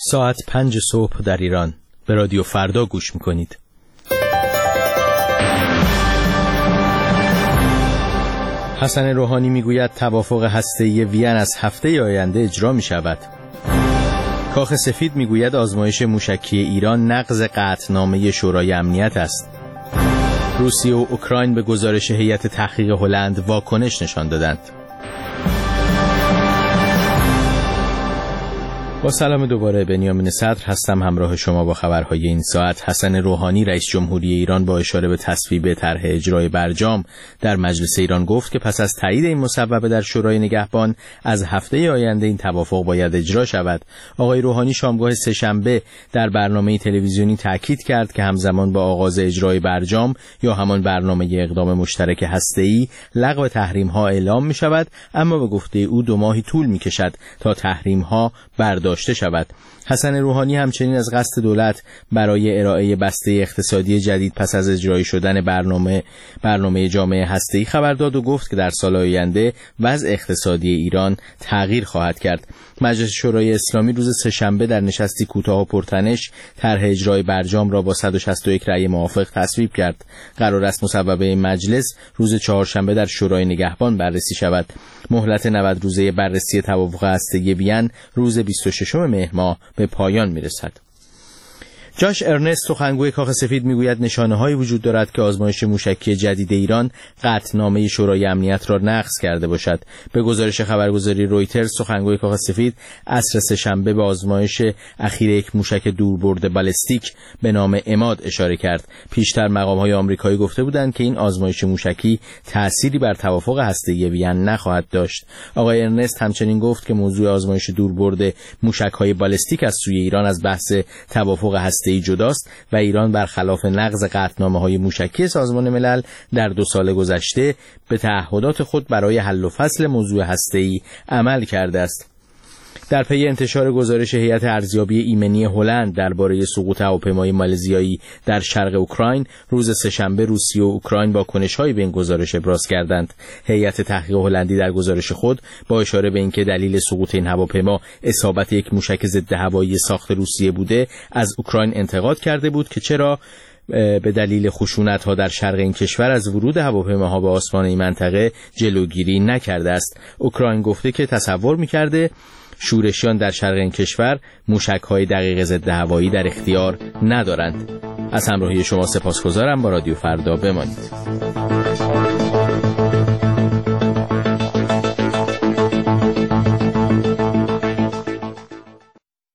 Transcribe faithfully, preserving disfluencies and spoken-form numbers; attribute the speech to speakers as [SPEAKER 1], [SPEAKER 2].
[SPEAKER 1] ساعت پنج صبح در ایران. به رادیو فردا گوش میکنید. حسن روحانی میگوید توافق هسته‌ای وین از هفته آینده اجرا میشود. کاخ سفید میگوید آزمایش موشکی ایران نقض قطعنامه شورای امنیت است. روسیه و اوکراین به گزارش هیئت تحقیق هلند واکنش نشان دادند. با سلام دوباره، بنیامین صدر هستم همراه شما با خبرهای این ساعت. حسن روحانی رئیس جمهوری ایران با اشاره به تصویب طرح اجرای برجام در مجلس ایران گفت که پس از تایید این مصوبه در شورای نگهبان از هفته آینده این توافق باید اجرا شود. آقای روحانی شامگاه سه‌شنبه در برنامه تلویزیونی تاکید کرد که همزمان با آغاز اجرای برجام یا همان برنامه اقدام مشترک هسته‌ای لغو تحریم‌ها اعلام می‌شود، اما به گفته او دو ماهی طول می‌کشد تا تحریم‌ها برداشته داشته شود. حسن روحانی همچنین از قصد دولت برای ارائه بسته اقتصادی جدید پس از اجرای شدن برنامه برنامه جامعه هسته‌ای خبر داد و گفت که در سال آینده وضع اقتصادی ایران تغییر خواهد کرد. مجلس شورای اسلامی روز سه‌شنبه در نشستی کوتاه و پرتنش طرح اجرای برجام را با صد و شصت و یک رأی موافق تصویب کرد. قرار است مصوبه مجلس روز چهارشنبه در شورای نگهبان بررسی شود. مهلت نود روزه بررسی توافق هسته‌ای وین روز بیست و ششم مهر ماه به پایان میرسد. جاش ارنست سخنگوی کاخ سفید میگوید نشانه‌هایی وجود دارد که آزمایش موشکی جدید ایران قطعنامه شورای امنیت را نقض کرده باشد. به گزارش خبرگزاری رویترز سخنگوی کاخ سفید عصر سه‌شنبه به آزمایش اخیر یک موشک دوربرد بالستیک به نام عماد اشاره کرد. پیشتر مقام‌های آمریکایی گفته بودند که این آزمایش موشکی تأثیری بر توافق هسته‌ای وین نخواهد داشت. آقای ارنست همچنین گفت که موضوع آزمایش دوربرد موشک‌های بالستیک از سوی ایران از بحث توافق هسته‌ای جداست و ایران برخلاف نقض قطعنامه‌های موشکی سازمان ملل در دو سال گذشته به تعهدات خود برای حل و فصل موضوع هسته‌ای عمل کرده است. در پی انتشار گزارش هیئت ارزیابی ایمنی هلند درباره سقوط هواپیمای مالزیایی در شرق اوکراین روز سه‌شنبه روسیه و اوکراین واکنش‌هایی به این گزارش ابراز کردند. هیئت تحقیق هلندی در گزارش خود با اشاره به اینکه دلیل سقوط این هواپیما اصابت یک موشک ضد هوایی ساخت روسیه بوده، از اوکراین انتقاد کرده بود که چرا به دلیل خشونت‌ها در شرق این کشور از ورود هواپیماها به آسمان این منطقه جلوگیری نکرده است. اوکراین گفته که تصور می‌کرده شورشیان در شرق این کشور موشک‌های دقیق ضد هوایی در اختیار ندارند. از همراهی شما سپاسگزارم. با رادیو فردا بمانید.